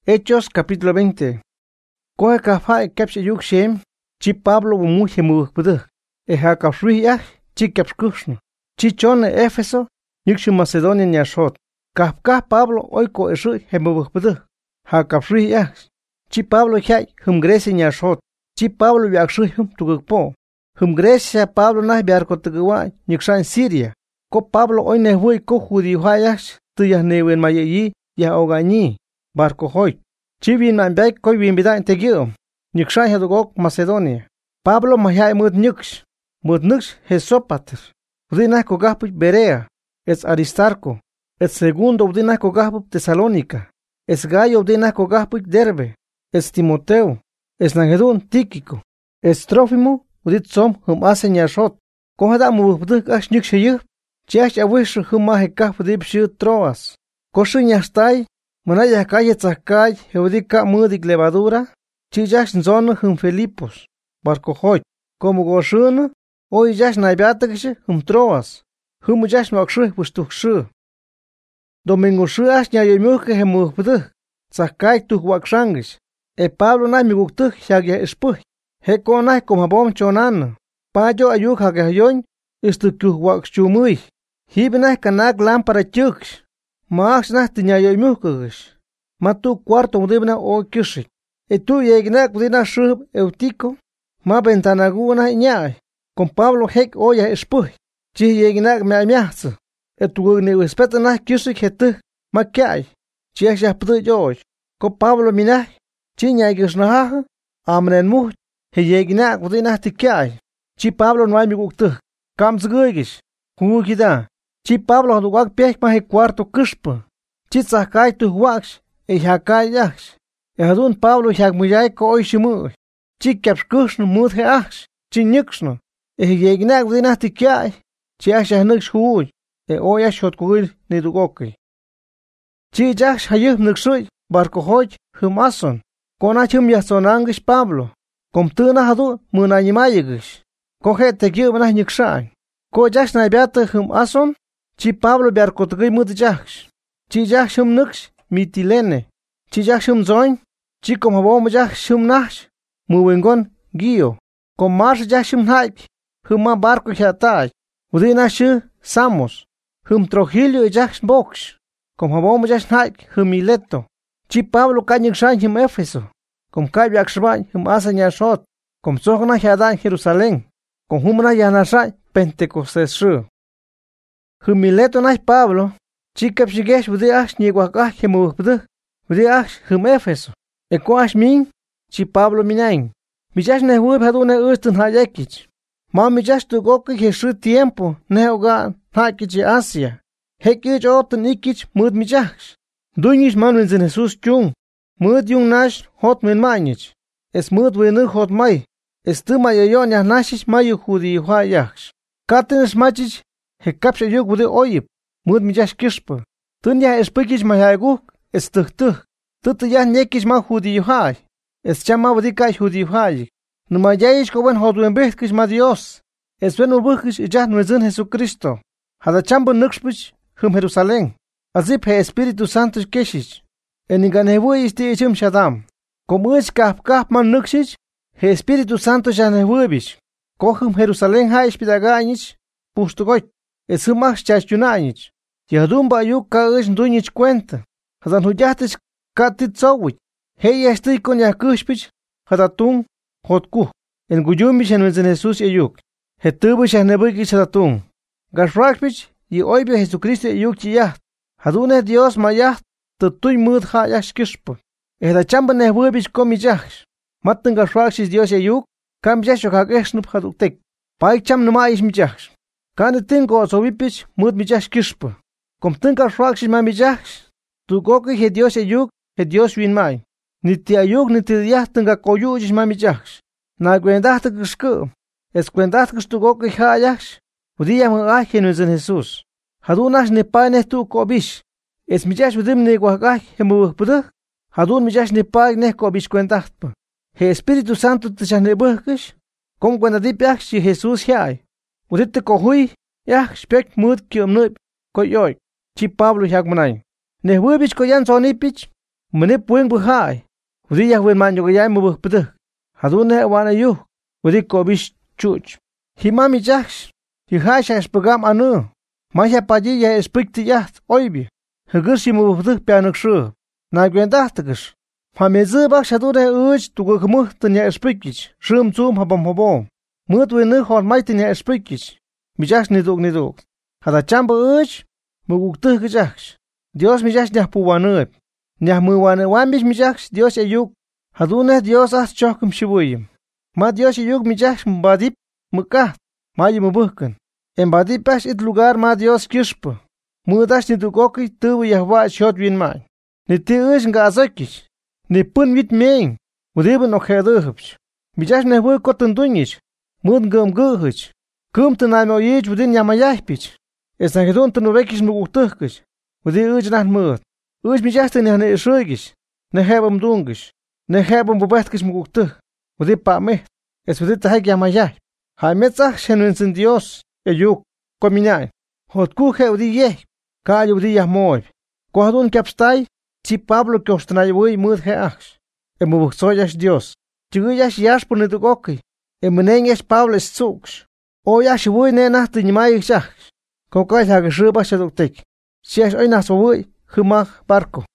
Hechos capítulo 20. Kohe kafa kapse yuk shem, chi Pablo mu hemu budu. Ha kafriya, chi kapskushnu. Chi chon Efeso, yuk Macedonia nyashot. Kapka Pablo oiko eshu hemu budu. Ha kafriya, chi Pablo hay hum Grecia nyashot. Chi Pablo yakshu hum tugukpo. Hum Grecia Pablo nah biar ko tuguwa nyukshan Siria. Ko Pablo oy nehui ko judío hayash, tuyah newen mayeyi, ya ogañi. Barco hoy. Chivin man bay koy win bida integio. Nyukshan hedogok Macedonia. Pablo mahai mud nyux Hesopater. Udina kogahpu Berea. Es Aristarco. Es segundo udina kogahpu Tesalónica. Es Gallo udina kogahpu Derbe. Es Timoteo. Es Nangedun Tíquico. Es Trófimo udit som hum aseñashot. Kohada mu buduk ash nyukshayu. Chiash awish hum mahekah udip shu Troas. Koshu nyastai. Manaya calle tzakay, heudika mudik levadura, chillash nzon hum Filipos, barco hoy, como goshun, hoy yash naibiatakish hum Troas, hum yash makshu pustukshu. Domingo shuash nyayomuke hemukbudu, tzakay tuhwakshangish, Pablo na miguktuk shagya ispuh, hekonai komabom chonan, payo ayuk hagayon, istukuhwakshumui, hibnai kanak lampara chuksh. Max na tinyayoymukush. Matu cuarto mudibna o kishik. Tu yegnak budina shub eutico. Ma ventanaguna ñay. Con Pablo hek oya espuh. Chi yegnak me amiahzu. Tu ne respetana kishik hetu. Ma kay. Chi yahpdu yoy. Ko Pablo minah. Chi ñaygishnaha. Amnen muh. He yegnak budina tikay. Chi Pablo no hay mi guktu. Kamzguigish. Hugida. Chi Pablo duwak piech mahe cuarto kushpa. Chi tzakay tuhwaksh, hakay yaksh. Hadun Pablo hakmuyay ko oy shimu. Chi kapshkushn mudhe aksh, chi nyukshn. Yegnak dinah tikyay. Chi aksh huuy. Oy ashot kuil nidugoki. Chi jaksh hayuh nukshuy, barco hoy, humason. Konachum yasonangish Pablo. Komtuna hadu munayimayigish. Kohe tekyubanah nyukshay. Ko jaksh naibiata humason. Chi Pablo biarkotgay mud jaksh. Chi jakshum nuksh Mitilene. Chi jakshum zoin. Chi komhabom jakshum nash. Muwengon Gio. Kom mars jakshum haik. Huma barco hiatay. Udina shu Samos. Hum Trogilio jaksh box. Komhabom jaksh haik hum Mileto. Chi Pablo kanyikshan hum Efeso. Kom kay yakshban hum asanyashot. Kom sohna hiadan Jerusalén. Kom humna yanashay Pentecostes shu. Humileto na Pablo, chikap shigesh budiash niwakah hemubdu, budiash hum Efeso. Ekoash min, chi Pablo minain. Mijash nehub hadune ustun hayekich. Ma mijash tu goki jeshu tiempo, nehoga hakich Asia. Hekich otun ikich mud mijash. Duinish manwin zin Jesus chung. Mud yung nash hot min manich. Es mud winu hot mai. Es tu mayayon yah nashish mayu hudi hayaksh. Katinish machich. He kapsha yuk wude oyip, mud mijash kishpa. Tunya espikich mahayaguk, es tuh. Tutu ya nekish ma judi yuhay. Es chama wudika judi yuhay. Numayayish kowen hodwen behkish ma Dios. Es wen ubukish ijah nuezun Jesucristo. Hada chambo nukshpich hum Jerusalén. Azip he Espíritu Santo keshich. Eniganewu isti ichim shadam. Como ich kap man nukshich, he Espíritu Santo janewubich. Kohum Jerusalén ha ispidaganyich, pustugoit. Es humach chachunanich. Yadumba yuk kaish duinich cuenta. Hadan huyatish katit sowich. Hey estoy con yakushpich. Hadatun hotku. En guyumish en Jesús yuk. Hetubish en nebukich hadatun. Gashrakpich y oibe Jesucristo yuk chiyat. Hadune Dios mayat. Tutuy mud hayash kishpa. Edachamba nebubich komijash. Matan gashrakshis Dios yuk. Kamjash okageshnub haduktek. Paicham numaish mijash. Kani tinko sobipich mud mijash kishpa. Kom tinka shrakshis ma mijash. Tu goki he Dios yuk, he Dios win mai. Ni ti ayuk ni ti diah tinka koyujish ma mijash. Na gwendahta kishku. Es gwendahta kish tu goki hayash. Udiya mga genuizin Jesus. Hadunash ni paine tu kobish. Es mijash udim ni gwagah he mubuh. Hadun mijash ni paine ne kobish gwendahta. He Espíritu Santo tishan ne buhkish. Kom gwendadipiach si Jesus hay. Udite kohui, yah spek mud kiomnuip, koyoy, chi Pablo yagmanay. Nehwibich koyan sonipich, Mene pueng buhai. Udi Yahweh man yogayay mabuh pede. Hadune wana yu. Udi kobish chuch. Himami jachs. Hihaisha espagam anu. Maja paji ya espikti yaht oibi. Hagurshi mabuh pede pianak shu. Na gwendachtagish. Hameze bak shadure uch tugu kumuh tanya espikich. Shum zoom habam. Mut wene hor maitanya espikich. Mijachs niduk. Hada chamba uch. Muguktuh gajachs. Dios mijachs nyah puwanuib. Nyah muwane wambish mijachs Dios ayuk. Hadune Dios as chokum shibuyim. Ma Dios ayuk mijachs mbadip mukat. Ma yimubuhkan. En badip ash it lugar ma Dios kishpa. Mudash nidukoki tubu yahwa shot win mai. Ni ti uch nga azokish. Ni pun wit meing. Udiban okheduhubch. Mijachs nehwu kotundunyich. Mud ngum guhich. Kum tanay mo yich udin yamayahpich. Es nagedun tanurekish muguktuhkish. Udi uch nah mud. Uch mijachs nehne ishuigish. Nehebam dungish. Nehebam bubetkish muguktuh. Udi pa meht. Es udi tahek yamayah. Haimetzach shenwinsin Dios. Eyuk. Kominay. Hotkuhe udi yeh. Kaya udi yahmoib. Kohadun kapstay. Chi Pablo kyostanayui mud he achs. Emubuksoyash Dios. Chiguyash yash punidukoki. Emunenyash Pablo estzuksh. Oyash wui nenah tinyimayik shachs. Kokay hagashuba shaduktik. Siyash oy naswui. Humach barco.